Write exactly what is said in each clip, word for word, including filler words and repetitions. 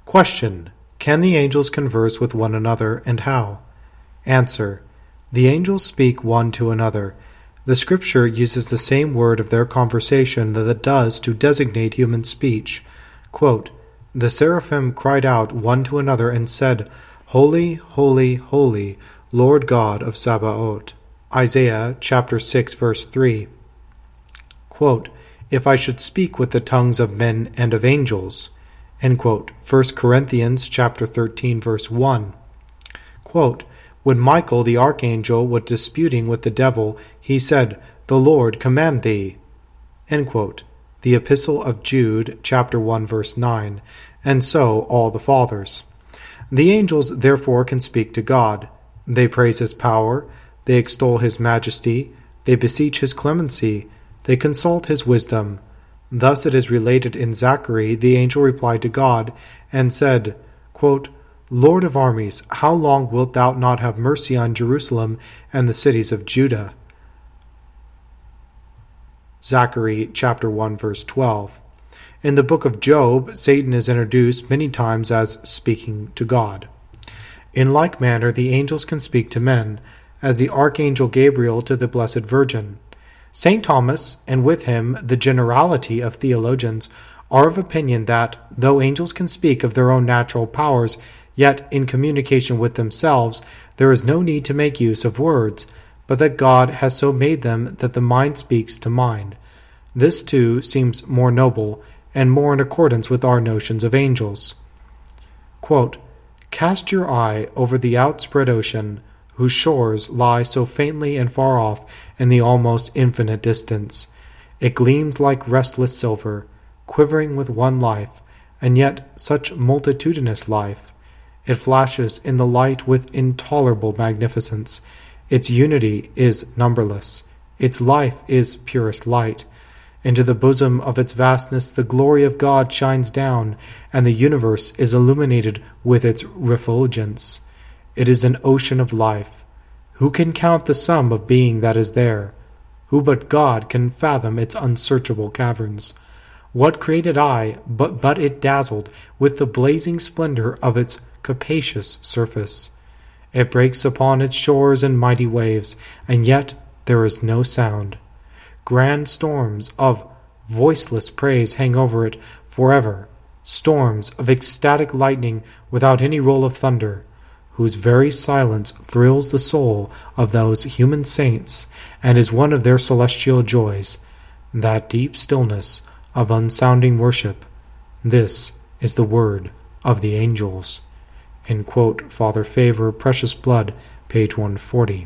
Question. Can the angels converse with one another, and how? Answer. The angels speak one to another. The Scripture uses the same word of their conversation that it does to designate human speech. Quote, the seraphim cried out one to another and said, Holy, holy, holy, Lord God of Sabaoth. Isaiah chapter six, verse three. Quote, if I should speak with the tongues of men and of angels. End quote. First Corinthians chapter thirteen, verse one. Quote, when Michael the archangel was disputing with the devil, he said, The Lord command thee. End quote. The Epistle of Jude, chapter one, verse nine, and so all the fathers. The angels therefore can speak to God. They praise his power, they extol his majesty, they beseech his clemency, they consult his wisdom. Thus it is related in Zachary, the angel replied to God, and said, quote, Lord of armies, how long wilt thou not have mercy on Jerusalem and the cities of Judah? Zachary chapter one, verse twelve. In the book of Job, Satan is introduced many times as speaking to God. In like manner, the angels can speak to men, as the archangel Gabriel to the Blessed Virgin. Saint Thomas, and with him the generality of theologians, are of opinion that, though angels can speak of their own natural powers, yet in communication with themselves there is no need to make use of words, but that God has so made them that the mind speaks to mind. This, too, seems more noble, and more in accordance with our notions of angels. Quote, cast your eye over the outspread ocean, whose shores lie so faintly and far off in the almost infinite distance. It gleams like restless silver, quivering with one life, and yet such multitudinous life. It flashes in the light with intolerable magnificence. Its unity is numberless. Its life is purest light. Into the bosom of its vastness the glory of God shines down, and the universe is illuminated with its refulgence. It is an ocean of life. Who can count the sum of being that is there? Who but God can fathom its unsearchable caverns? What created eye but, but it dazzled with the blazing splendor of its capacious surface? It breaks upon its shores in mighty waves, and yet there is no sound. Grand storms of voiceless praise hang over it forever, storms of ecstatic lightning without any roll of thunder, whose very silence thrills the soul of those human saints and is one of their celestial joys, that deep stillness of unsounding worship. This is the word of the angels. In quote, Father Faber, Precious Blood, page one forty.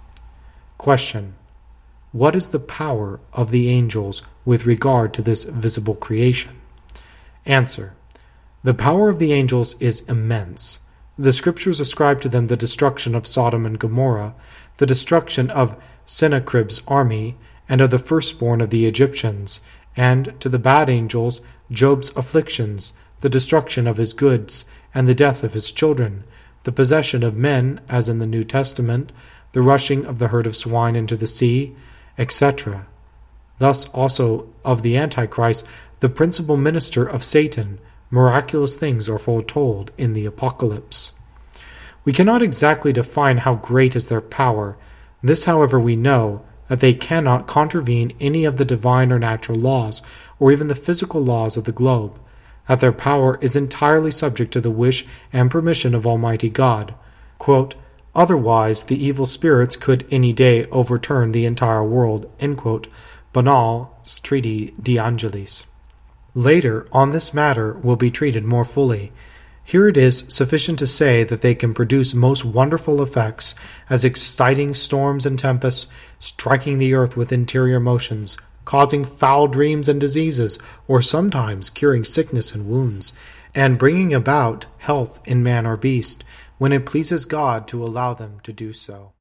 Question. What is the power of the angels with regard to this visible creation? Answer. The power of the angels is immense. The Scriptures ascribe to them the destruction of Sodom and Gomorrah, the destruction of Sennacherib's army, and of the firstborn of the Egyptians, and to the bad angels Job's afflictions, the destruction of his goods, and the death of his children, the possession of men, as in the New Testament, the rushing of the herd of swine into the sea, et cetera. Thus also of the Antichrist, the principal minister of Satan, miraculous things are foretold in the Apocalypse. We cannot exactly define how great is their power. This, however, we know, that they cannot contravene any of the divine or natural laws, or even the physical laws of the globe, that their power is entirely subject to the wish and permission of Almighty God. Quote, otherwise the evil spirits could any day overturn the entire world. End quote. Bonal's Treatise De Angelis. Later on this matter will be treated more fully. Here it is sufficient to say that they can produce most wonderful effects, as exciting storms and tempests, striking the earth with interior motions, causing foul dreams and diseases, or sometimes curing sickness and wounds, and bringing about health in man or beast, when it pleases God to allow them to do so.